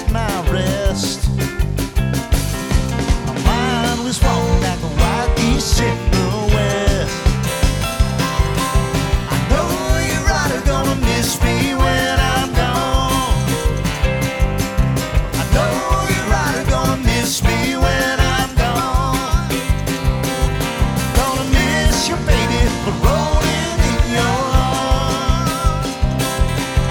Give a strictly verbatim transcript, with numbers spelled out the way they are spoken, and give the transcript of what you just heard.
lost my rest. My mind was walking like a wild geese ship.